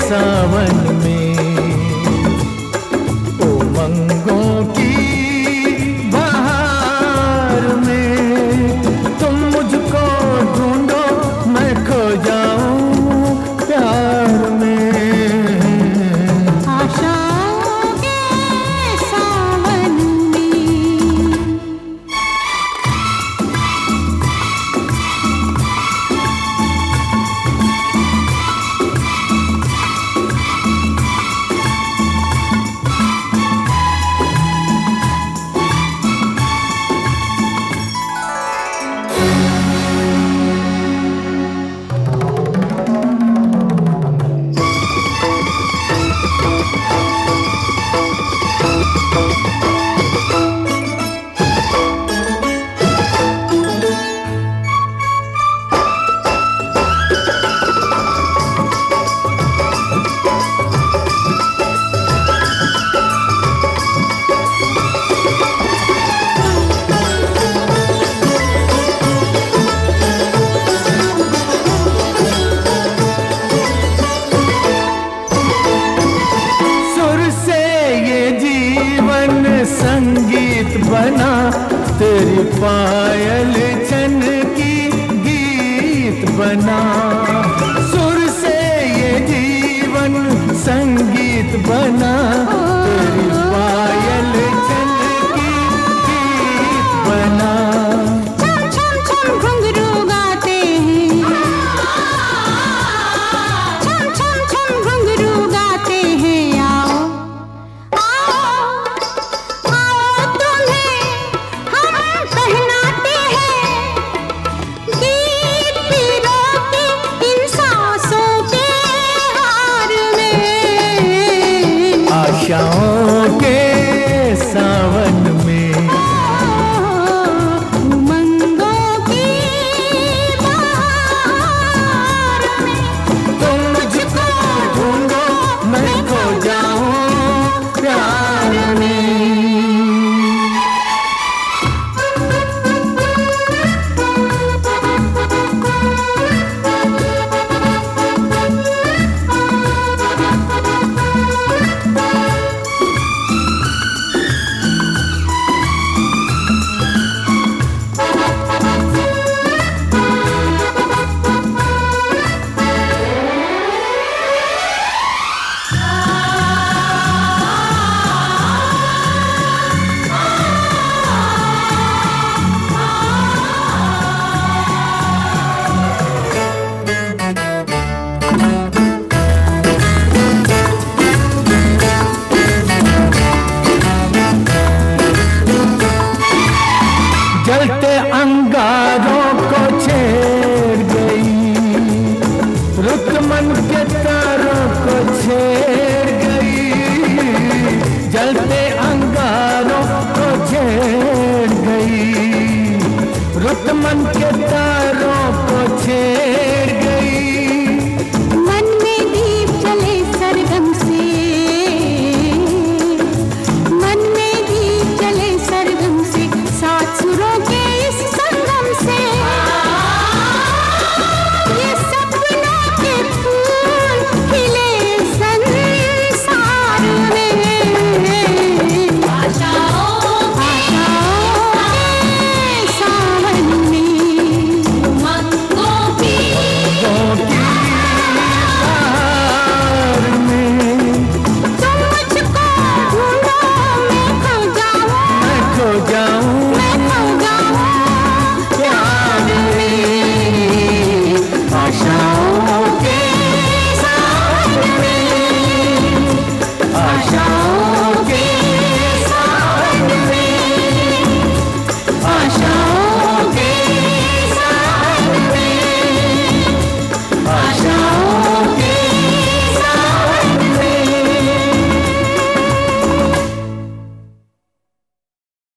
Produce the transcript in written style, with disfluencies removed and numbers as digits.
सावन में, उमंगों की बहार में तुम मुझको ढूंढो, मैं खो जाऊं प्यार में। आशाओं के सावन में। संगीत बना तेरी पायल छन की गीत बना, सुर से ये जीवन संगीत बना तेरी पायल छन की गीत बना। छम छम छम घुंघरू गाते हैं, छम छम छम घुंघरू गाते हैं। आओ आशाओं के सावन में, उमंगों की बहार में तुम मुझको ढूंढो, मैं खो जाऊं प्यार में। जलते अंगारों को छेड़ गई, रुत मन के तारों को छेड़ गई, जलते अंगारों को छेड़ गई, रुत मन के तारों